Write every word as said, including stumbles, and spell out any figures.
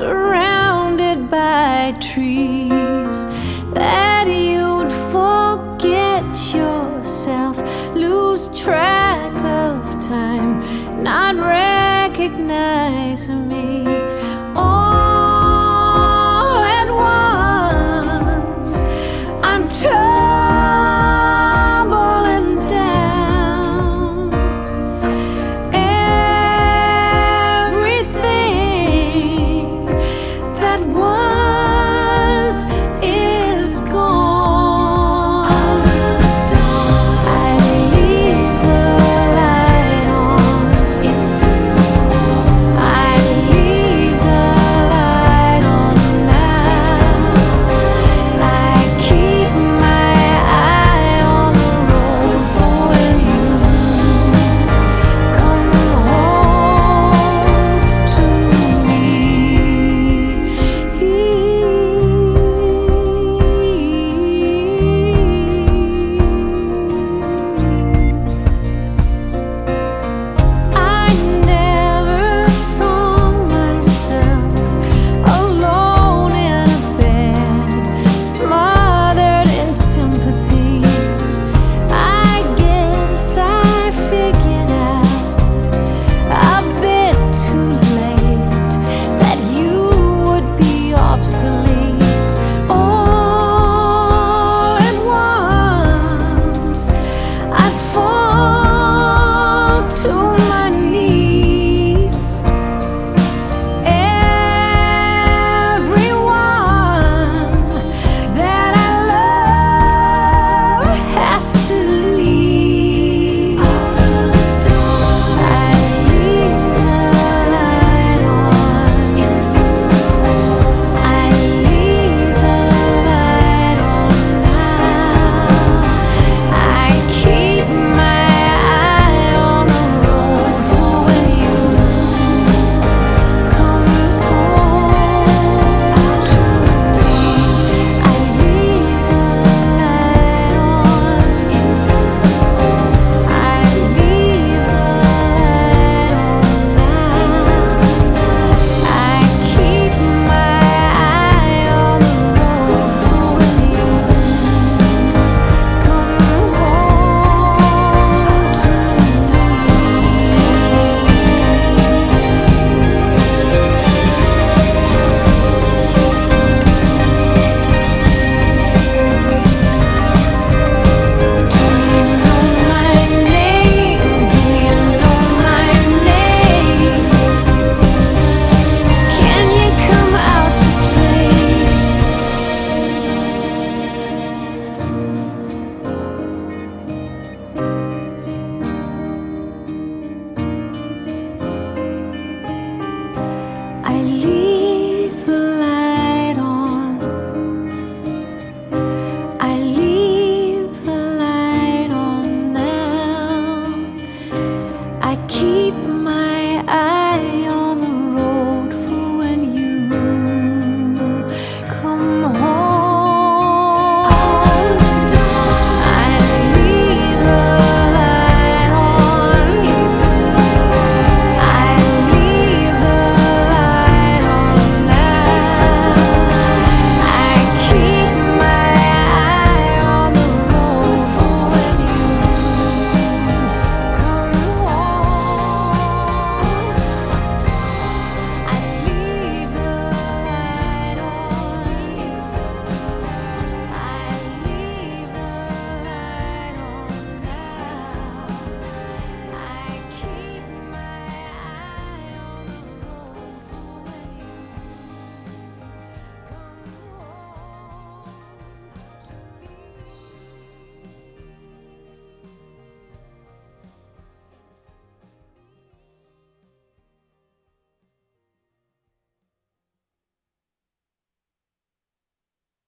surrounded by trees, that you'd forget yourself, lose track of time, not recognize me. All at once, I'm tumbling down. Everything that was is gone. I leave the light on. I leave the light on now. I keep my eye on the road for when you come home to me. I never saw myself alone in a bed, smothered in sympathy. I guess I figured out a bit too late that you would be obsolete. All at once, I fall to my knees. Everyone that I love has to leave. I leave the light on. I leave the light on now. I keep my eye on the road for when you come home to me. I leave the light on. I leave the light on now. I keep my eye on the road for when you come home to Do you know my name? Do you know my name? Can you come out to play? I leave the light on. I leave the light on now. I keep